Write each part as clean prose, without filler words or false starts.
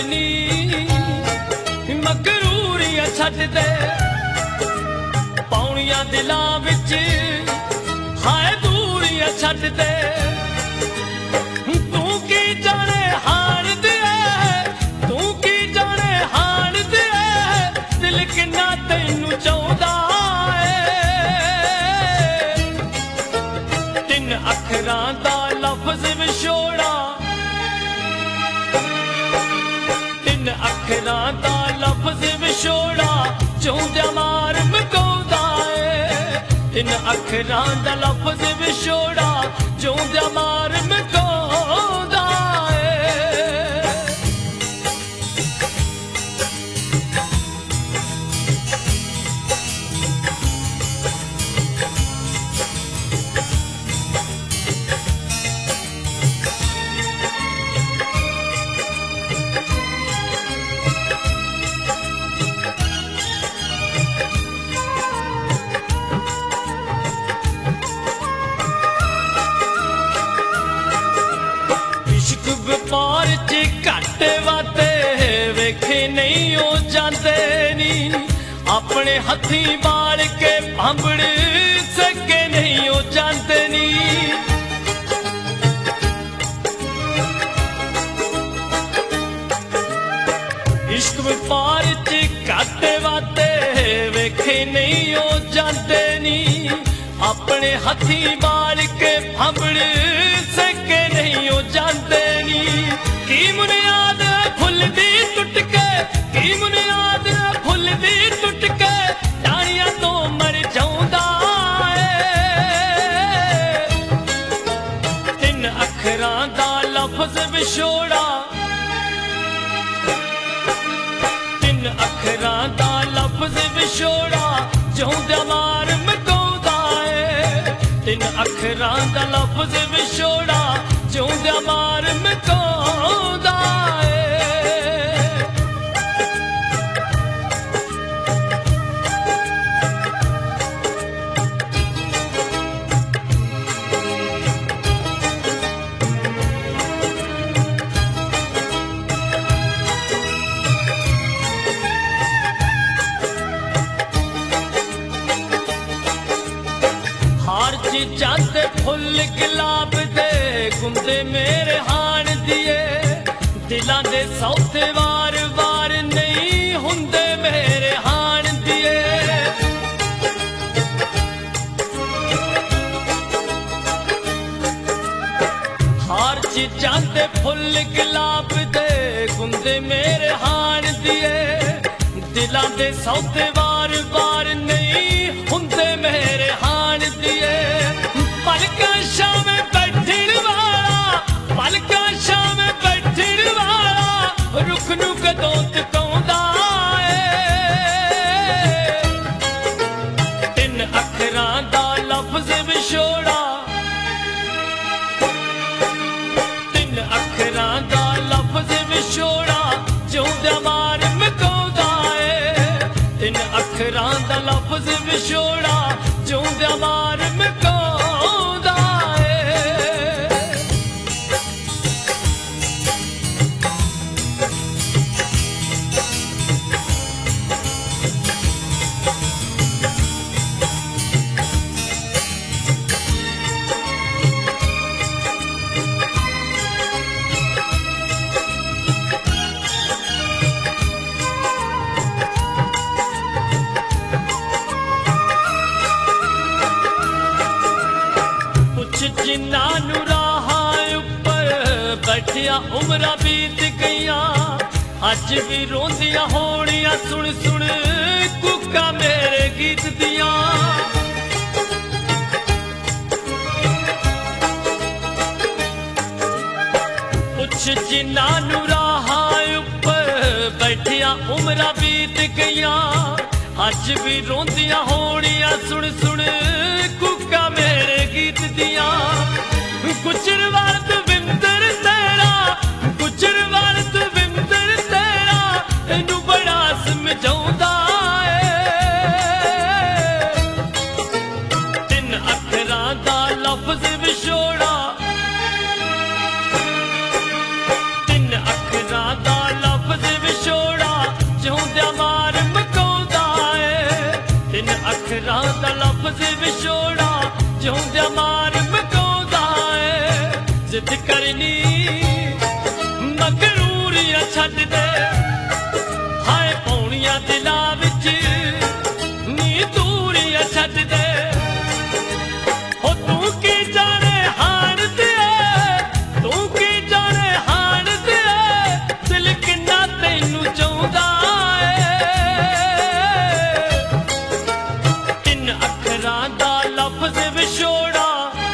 नी मकरूरियां छड्ड दे पौणियां दिलां विच हाय दूरियां छड्ड दे तू की जाने हाण दे तू की जाने हाण दे दिल किन्ना तैनू चाहुंदा तीन अखरां दा लफ्ज़ विछोड़ा तीन अखरां दा लफ्ज़ विछोड़ा चाहुंदा मार मकाउंदा तीन अखरां दा लफ्ज़ विछोड़ा चाहुंदा मार मकाउंदा व्यापार च घट वाते वेखे नहीं हो जाते नी अपने हथी बाल के भांबड़ सके नहीं हो जाते नी इश्क व्यापार च घट वाते वेखे नहीं हो जाते नी अपने हथी बाल के भांबड़ सके नहीं हो जाते की बुनियाद फुल दी टुट के की बुनियाद फुल दी टुट के डाणियां तो मर जाऊंदा तीन अखरां दा लफ्ज़ विछोड़ा तीन अखरां दा लफ्ज़ विछोड़ा चाहुंदा मार मकाउंदा तीन अखरां दा लफ्ज़ विछोड़ा चाहुंदा मार मकाउंदा हार चीज़ां ते फुल गुलाब दे गुंदे मेरे हाण दिए दिलां दे सौते वार वार नहीं हुंदे मेरे हाण दिए हार चीज़ां ते फुल गुलाब दे गुंदे मेरे हाण दिए दिलां दे सौते वार वार नहीं हुंदे मेरे हाण दिए पलकां शाम बैठण वाला पलकां शाम बैठण वाला रुख नू कदों तकाउंदा तीन अखरां दा लफ्ज़ विछोड़ा तीन अखरां दा लफ्ज़ विछोड़ा चाहुंदा मार मकाउंदा तीन अखरां दा लफ्ज़ विछोड़ा चाहुंदा मार मकाउंदा जिन्हां नू राहां उपर बैठिया उमरां बीत गईयां अज भी रोंदियां होणियां सुन सुन कुक्का मेरे गीत दियां पुछ जिन्हां नू राहां उपर बैठिया उमरां बीत गईयां अज भी रोंदियां होणियां सुन सुन कुक्का मेरे गीत दियां गुजर वारत विंदर तेरा गुजर वारत विंदर तेरा तेनू बड़ा समझाउंदा तीन अखरां दा लफ्ज़ विछोड़ा तीन अखरां दा लफ्ज़ ਲਫ਼ਜ਼ ਵਿਛੋੜਾ ਜਿਉਂਦਿਆਂ ਮਾਰ ਮਕਾਉਂਦਾ ਏ ਜ਼ਿੱਦ ਕਰਨੀ ਮਗਰੂਰੀਆਂ ਛੱਡ ਦੇ ਹਾਏ ਪੌਣੀਆਂ ਦਿਲਾਂ ਵਿੱਚ ਨੀ ਦੂਰੀਆਂ ਛੱਡ ਦੇ ਹੋ ਤੂੰ ਕੀ ਜਾਣੇ ਹਾਣ ਤੇ ਤੂੰ ਕੀ ਜਾਣੇ ਹਾਣ ਤੇ ਦਿਲ ਕਿੰਨਾ ਤੈਨੂੰ ਚਾਹੁੰਦਾ ਲਫ਼ਜ਼ ਵਿਛੋੜਾ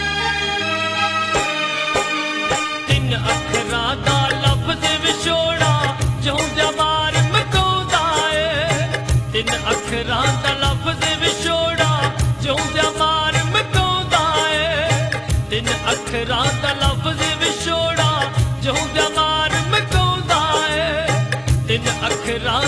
ਤਿੰਨ ਅੱਖਰਾਂ ਦਾ ਲਫ਼ਜ਼ ਵਿਛੋੜਾ ਜਿਉਂਦਿਆਂ ਮਾਰ ਮਕਾਉਂਦਾ ਏ ਤਿੰਨ ਅੱਖਰਾਂ ਦਾ ਲਫ਼ਜ਼ ਵਿਛੋੜਾ ਜਿਉਂਦਿਆਂ ਮਾਰ ਮਕਾਉਂਦਾ ਏ ਤਿੰਨ ਅੱਖਰਾਂ ਦਾ ਲਫ਼ਜ਼ ਵਿਛੋੜਾ ਜਿਉਂਦਿਆਂ ਮਾਰ ਮਕਾਉਂਦਾ ਏ ਤਿੰਨ ਅੱਖਰਾਂ